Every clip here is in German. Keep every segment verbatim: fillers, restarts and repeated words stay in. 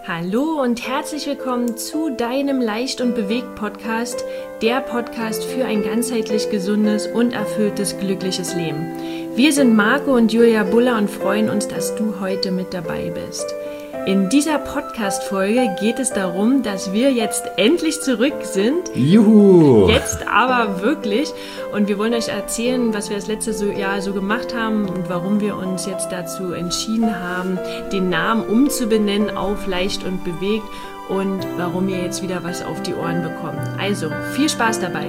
Hallo und herzlich willkommen zu deinem Leicht und bewegt Podcast, der Podcast für ein ganzheitlich gesundes und erfülltes, glückliches Leben. Wir sind Marco und Julia Buller und freuen uns, dass du heute mit dabei bist. In dieser Podcast-Folge geht es darum, dass wir jetzt endlich zurück sind. Juhu! Jetzt aber wirklich. Und wir wollen euch erzählen, was wir das letzte Jahr so gemacht haben und warum wir uns jetzt dazu entschieden haben, den Namen umzubenennen auf Leicht und bewegt und warum ihr jetzt wieder was auf die Ohren bekommt. Also, viel Spaß dabei!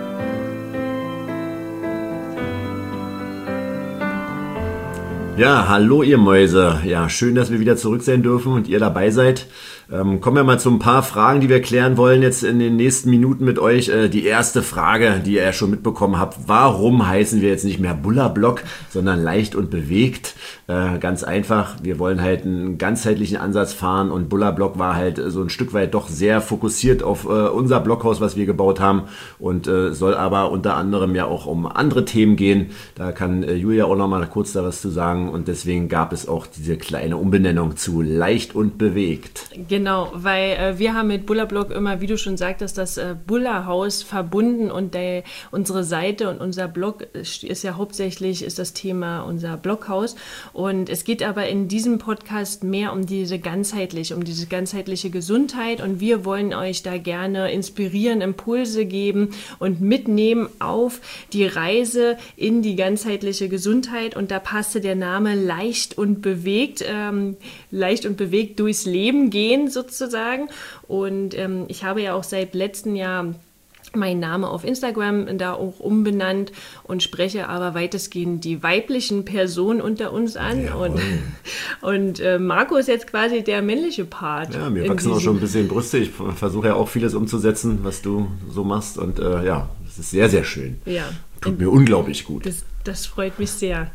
Ja, hallo ihr Mäuse. Ja, schön, dass wir wieder zurück sein dürfen und ihr dabei seid. Ähm, kommen wir mal zu ein paar Fragen, die wir klären wollen jetzt in den nächsten Minuten mit euch. Äh, die erste Frage, die ihr ja schon mitbekommen habt: Warum heißen wir jetzt nicht mehr Buller-Blog, sondern leicht und bewegt? Äh, ganz einfach, wir wollen halt einen ganzheitlichen Ansatz fahren und Buller-Blog war halt so ein Stück weit doch sehr fokussiert auf äh, unser Bloghaus, was wir gebaut haben, und äh, soll aber unter anderem ja auch um andere Themen gehen. Da kann äh, Julia auch noch mal kurz da was zu sagen, und deswegen gab es auch diese kleine Umbenennung zu leicht und bewegt. Genau, weil äh, wir haben mit Buller-Blog immer, wie du schon sagtest, das äh, Buller-Haus verbunden, und der, unsere Seite und unser Blog ist ja hauptsächlich ist das Thema unser Bloghaus. Und es geht aber in diesem Podcast mehr um diese ganzheitliche, um diese ganzheitliche Gesundheit, und wir wollen euch da gerne inspirieren, Impulse geben und mitnehmen auf die Reise in die ganzheitliche Gesundheit, und da passte der Name leicht und bewegt, ähm, leicht und bewegt durchs Leben gehen sozusagen. Und ähm, ich habe ja auch seit letztem Jahr mein Name auf Instagram da auch umbenannt und spreche aber weitestgehend die weiblichen Personen unter uns an. Jawohl. Und, und äh, Marco ist jetzt quasi der männliche Part. Ja, mir wachsen auch schon ein bisschen Brüste. Ich versuche ja auch vieles umzusetzen, was du so machst, und äh, ja, das ist sehr, sehr schön. Ja. Tut mir unglaublich gut. Das, das freut mich sehr.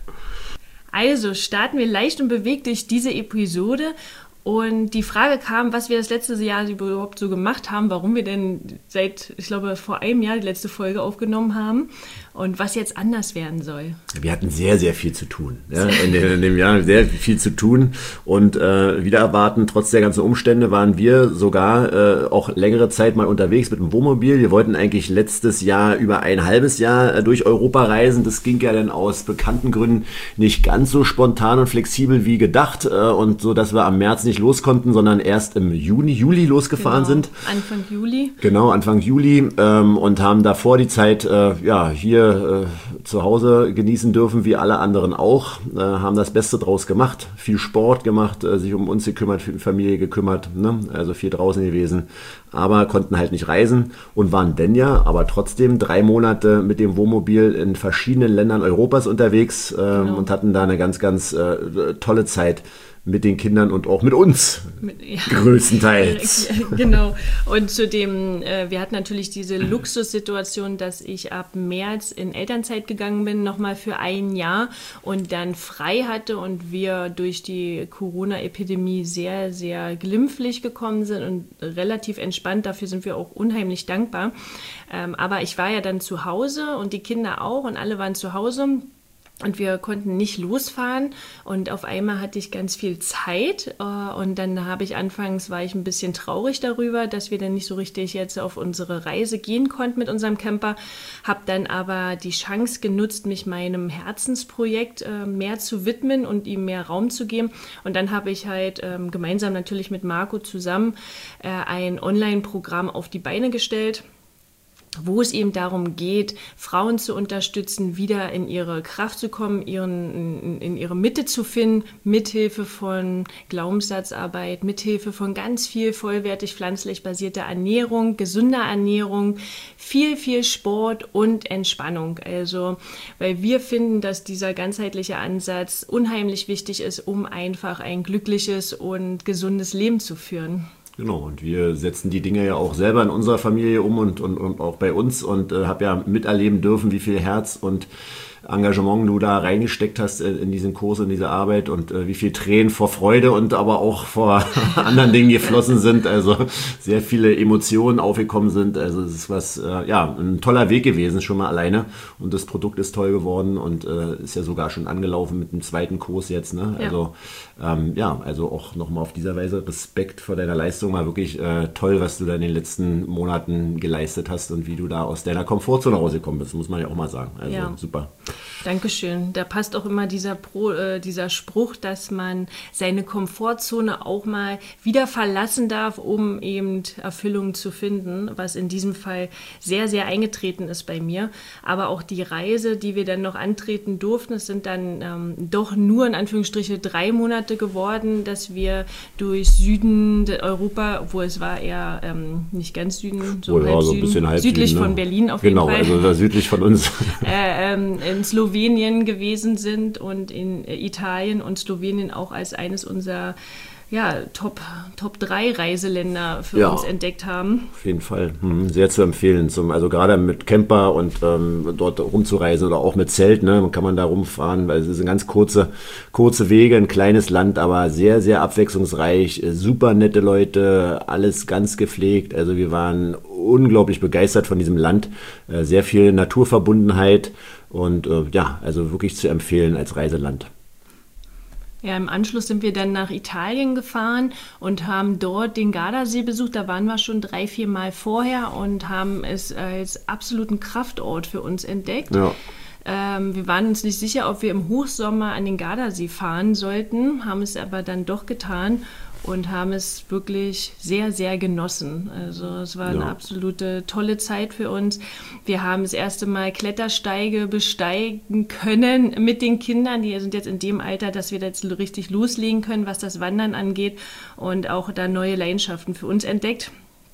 Also starten wir leicht und bewegt durch diese Episode. Und die Frage kam, was wir das letzte Jahr überhaupt so gemacht haben, warum wir denn seit, ich glaube, vor einem Jahr die letzte Folge aufgenommen haben und was jetzt anders werden soll. Wir hatten sehr, sehr viel zu tun. Ja, in, dem, in dem Jahr sehr viel zu tun, und äh, wieder erwarten, trotz der ganzen Umstände waren wir sogar äh, auch längere Zeit mal unterwegs mit dem Wohnmobil. Wir wollten eigentlich letztes Jahr über ein halbes Jahr äh, durch Europa reisen. Das ging ja dann aus bekannten Gründen nicht ganz so spontan und flexibel wie gedacht, äh, und so, dass wir am März nicht los konnten, sondern erst im Juni, Juli losgefahren genau, sind. Anfang Juli. Genau, Anfang Juli, ähm, und haben davor die Zeit äh, ja hier äh, zu Hause genießen dürfen, wie alle anderen auch. Äh, haben das Beste draus gemacht, viel Sport gemacht, äh, sich um uns gekümmert, für die Familie gekümmert, ne? Also viel draußen gewesen, aber konnten halt nicht reisen und waren denn ja, aber trotzdem drei Monate mit dem Wohnmobil in verschiedenen Ländern Europas unterwegs, äh, genau. und hatten da eine ganz, ganz äh, tolle Zeit mit den Kindern und auch mit uns, mit, ja. größtenteils. Genau. Und zudem, äh, wir hatten natürlich diese Luxussituation, dass ich ab März in Elternzeit gegangen bin, nochmal für ein Jahr, und dann frei hatte und wir durch die Corona-Epidemie sehr, sehr glimpflich gekommen sind und relativ entspannt. Dafür sind wir auch unheimlich dankbar. Ähm, aber ich war ja dann zu Hause und die Kinder auch, und alle waren zu Hause. Und wir konnten nicht losfahren, und auf einmal hatte ich ganz viel Zeit, und dann habe ich anfangs, war ich ein bisschen traurig darüber, dass wir dann nicht so richtig jetzt auf unsere Reise gehen konnten mit unserem Camper, habe dann aber die Chance genutzt, mich meinem Herzensprojekt mehr zu widmen und ihm mehr Raum zu geben, und dann habe ich halt gemeinsam natürlich mit Marco zusammen ein Online-Programm auf die Beine gestellt, wo es eben darum geht, Frauen zu unterstützen, wieder in ihre Kraft zu kommen, ihren, in, in ihre Mitte zu finden, mithilfe von Glaubenssatzarbeit, mithilfe von ganz viel vollwertig pflanzlich basierter Ernährung, gesunder Ernährung, viel, viel Sport und Entspannung. Also, weil wir finden, dass dieser ganzheitliche Ansatz unheimlich wichtig ist, um einfach ein glückliches und gesundes Leben zu führen. Genau, und wir setzen die Dinge ja auch selber in unserer Familie um und, und, und auch bei uns, und äh, habe ja miterleben dürfen, wie viel Herz und Engagement du da reingesteckt hast in, in diesen Kurs, in diese Arbeit und äh, wie viel Tränen vor Freude und aber auch vor anderen Dingen geflossen sind. Also sehr viele Emotionen aufgekommen sind. Also es ist was, äh, ja, ein toller Weg gewesen schon mal alleine und das Produkt ist toll geworden und äh, ist ja sogar schon angelaufen mit dem zweiten Kurs jetzt. Ne? Ja. Also ähm, ja, also auch nochmal auf dieser Weise Respekt vor deiner Leistung. War wirklich äh, toll, was du da in den letzten Monaten geleistet hast und wie du da aus deiner Komfortzone rausgekommen bist, muss man ja auch mal sagen. Also ja. super. Dankeschön. Da passt auch immer dieser, Pro, äh, dieser Spruch, dass man seine Komfortzone auch mal wieder verlassen darf, um eben Erfüllung zu finden, was in diesem Fall sehr, sehr eingetreten ist bei mir. Aber auch die Reise, die wir dann noch antreten durften, es sind dann ähm, doch nur in Anführungsstriche drei Monate geworden, dass wir durch Süden Europa, obwohl es war eher ähm, nicht ganz Süden, so, oh, ja, halb so ein Süden, bisschen halb südlich Süden, ne? von Berlin auf genau, jeden Fall. Genau, also südlich von uns. äh, ähm, in Slowenien gewesen sind und in Italien und Slowenien auch als eines unserer ja, Top, Top drei Reiseländer für ja, uns entdeckt haben. Auf jeden Fall. Hm, sehr zu empfehlen. Zum, also gerade mit Camper und ähm, dort rumzureisen oder auch mit Zelt, ne, kann man da rumfahren, weil es sind ganz kurze, kurze Wege, ein kleines Land, aber sehr, sehr abwechslungsreich, super nette Leute, alles ganz gepflegt. Also wir waren unglaublich begeistert von diesem Land, äh, sehr viel Naturverbundenheit und äh, ja, also wirklich zu empfehlen als Reiseland. Ja, im Anschluss sind wir dann nach Italien gefahren und haben dort den Gardasee besucht. Da waren wir schon drei, vier Mal vorher und haben es als absoluten Kraftort für uns entdeckt. Ja. Ähm, wir waren uns nicht sicher, ob wir im Hochsommer an den Gardasee fahren sollten, haben es aber dann doch getan und haben es wirklich sehr, sehr genossen. Also es war eine ja. absolute tolle Zeit für uns. Wir haben das erste Mal Klettersteige besteigen können mit den Kindern. Die sind jetzt in dem Alter, dass wir jetzt richtig loslegen können, was das Wandern angeht und auch da neue Leidenschaften für uns entdeckt.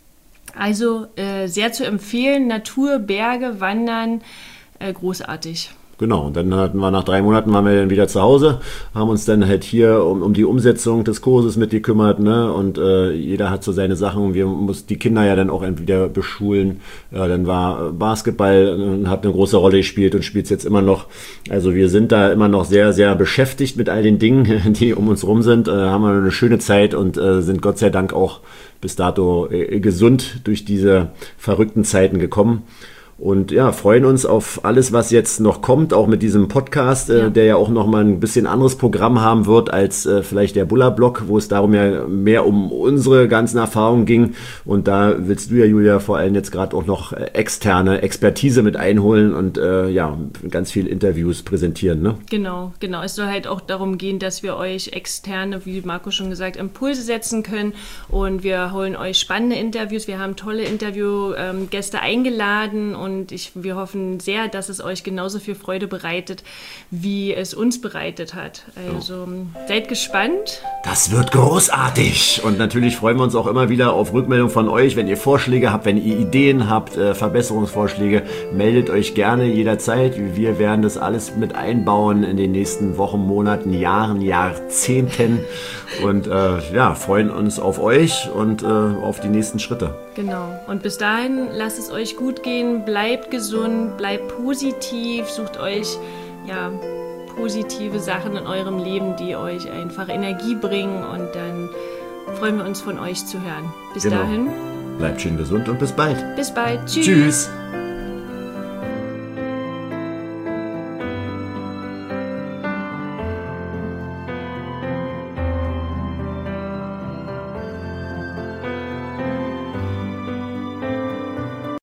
Also äh, sehr zu empfehlen, Natur, Berge, Wandern, äh, großartig. Genau, und dann hatten wir nach drei Monaten waren wir dann wieder zu Hause, haben uns dann halt hier um, um die Umsetzung des Kurses mitgekümmert, ne? Und äh, jeder hat so seine Sachen. Wir mussten die Kinder ja dann auch entweder beschulen. Ja, dann war Basketball, äh, hat eine große Rolle gespielt und spielt es jetzt immer noch. Also wir sind da immer noch sehr, sehr beschäftigt mit all den Dingen, die um uns rum sind. Äh, haben wir eine schöne Zeit und äh, sind Gott sei Dank auch bis dato äh, gesund durch diese verrückten Zeiten gekommen. Und ja, freuen uns auf alles, was jetzt noch kommt, auch mit diesem Podcast, äh, ja. der ja auch nochmal ein bisschen anderes Programm haben wird als äh, vielleicht der Buller-Blog, wo es darum ja mehr um unsere ganzen Erfahrungen ging. Und da willst du ja, Julia, vor allem jetzt gerade auch noch externe Expertise mit einholen und äh, ja, ganz viele Interviews präsentieren. Ne? Genau, genau. Es soll halt auch darum gehen, dass wir euch externe, wie Marco schon gesagt, Impulse setzen können. Und wir holen euch spannende Interviews. Wir haben tolle Interviewgäste ähm, eingeladen und Und ich, wir hoffen sehr, dass es euch genauso viel Freude bereitet, wie es uns bereitet hat. Also seid gespannt. Das wird großartig. Und natürlich freuen wir uns auch immer wieder auf Rückmeldung von euch. Wenn ihr Vorschläge habt, wenn ihr Ideen habt, äh, Verbesserungsvorschläge, meldet euch gerne jederzeit. Wir werden das alles mit einbauen in den nächsten Wochen, Monaten, Jahren, Jahrzehnten. Und äh, ja, freuen uns auf euch und äh, auf die nächsten Schritte. Genau. Und bis dahin, lasst es euch gut gehen, bleibt gesund, bleibt positiv, sucht euch ja, positive Sachen in eurem Leben, die euch einfach Energie bringen und dann freuen wir uns von euch zu hören. Bis genau. dahin. Bleibt schön gesund und bis bald. Bis bald. Tschüss. Tschüss.